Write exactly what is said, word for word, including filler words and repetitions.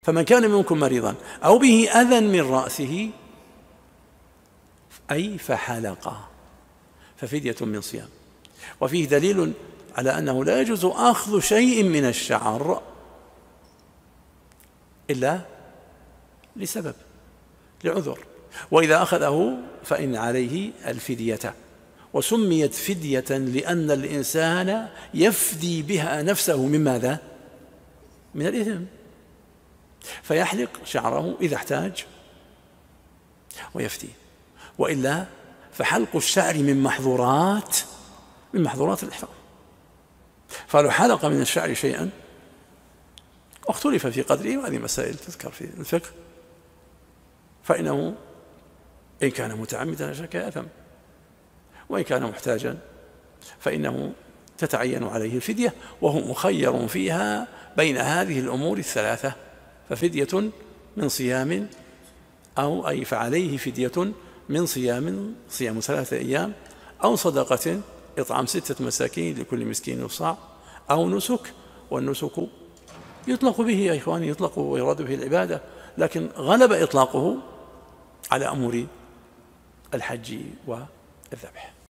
فمن كان منكم مريضا أو به أذى من رأسه أي فحلق ففدية من صيام. وفيه دليل على أنه لا يجوز أخذ شيء من الشعر إلا لسبب، لعذر، وإذا أخذه فإن عليه الفدية. وسميت فدية لأن الإنسان يفدي بها نفسه من ماذا؟ من الإثم، فيحلق شعره إذا احتاج ويفدي، وإلا فحلق الشعر من محظورات من محظورات الإحرام. فلو حلق من الشعر شيئا واختلف في قدره، وهذه مسائل تذكر في الفقه، فإنه إن كان متعمدا لا شك يأثم، وإن كان محتاجا فإنه تتعين عليه الفدية، وهو مخير فيها بين هذه الأمور الثلاثة، ففدية من صيام أو أي فعليه فدية من صيام صيام ثلاثة أيام، أو صدقة إطعام ستة مساكين لكل مسكين وصاع، أو نسك. والنسك يطلق به يا إخواني، يطلق ويراد به العبادة، لكن غلب إطلاقه على أمور الحج والذبح.